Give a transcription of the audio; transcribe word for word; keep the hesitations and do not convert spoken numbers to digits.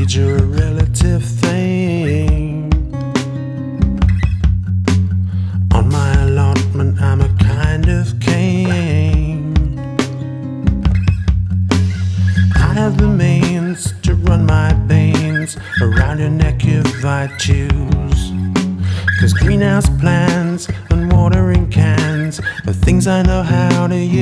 Weeds are a relative thing. On my allotment I'm a kind of king. I have the means to run my beans around your neck if I choose. 'Cause greenhouse plants and watering cans are things I know how to use.